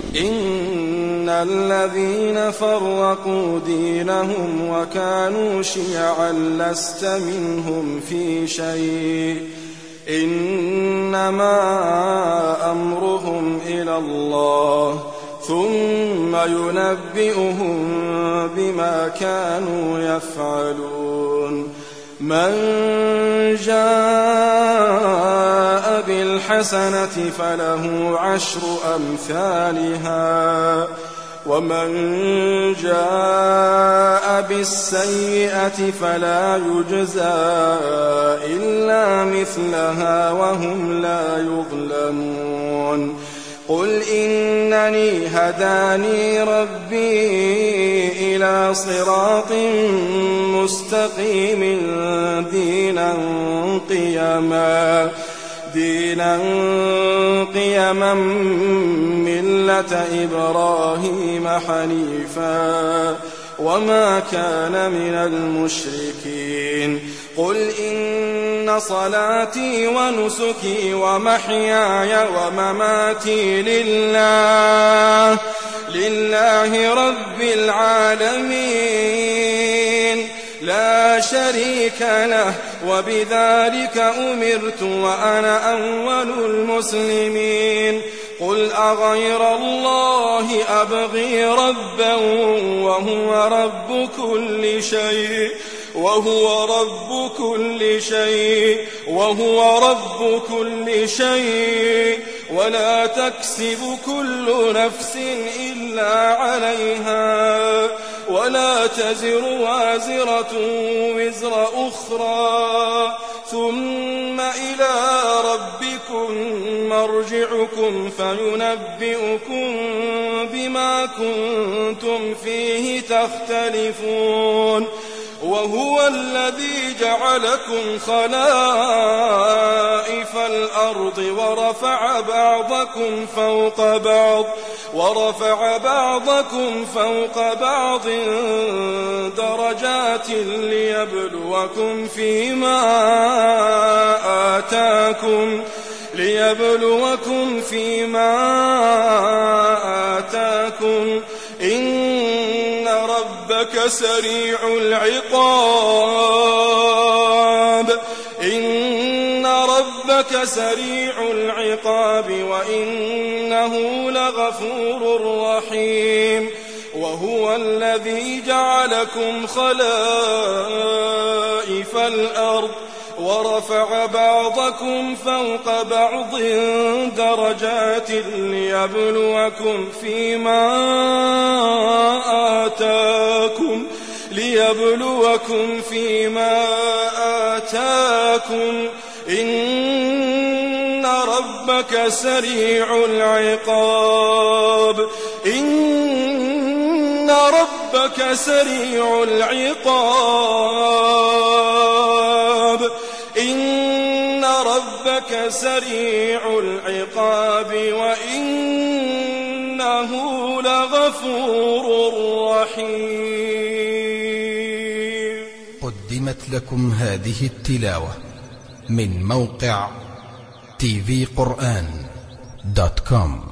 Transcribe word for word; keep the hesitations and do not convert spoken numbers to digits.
إن الذين فرقوا دينهم وكانوا شيعا لست منهم في شيء إنما أمرهم إلى الله ثم ينبئهم بما كانوا يفعلون من جاء بالحسنة فله عشر أمثالها ومن جاء بالسيئة فلا يجزى إلا مثلها وهم لا يظلمون قل إنني هداني ربي إلى صراط مستقيم دينا قيما دينا قيما ملة إبراهيم حنيفا وما كان من المشركين قل إن صلاتي ونسكي ومحياي ومماتي لله لله رب العالمين لا شريك له وبذلك أمرت وأنا أول المسلمين قل أغير الله أبغي ربا وهو رب كل شيء وهو رب كل شيء وهو رب كل شيء ولا تكسب كل نفس إلا عليها ولا تزر وازرة وزر أخرى ثم إلى ربكم مرجعكم فينبئكم بما كنتم فيه تختلفون وهو الذي جعلكم خلائف الأرض ورفع بعضكم فوق بعض ورفع بعضكم فوق بعض درجات ليبلوكم فيما آتاكم ليبلوكم فيما آتاكم إن ربك سريع العقاب إن ربك سريع العقاب وإنه لغفور رحيم وهو الذي جعلكم خلائف الأرض ورفع بعضكم فوق بعض درجات ليبلوكم فيما آتاكم ليبلوكم فيما آتاكم إن ربك سريع العقاب إن ربك سريع العقاب إن ربك سريع العقاب وإنه لغفور رحيم. قدمت لكم هذه التلاوة من موقع تي في قرآن دوت كوم.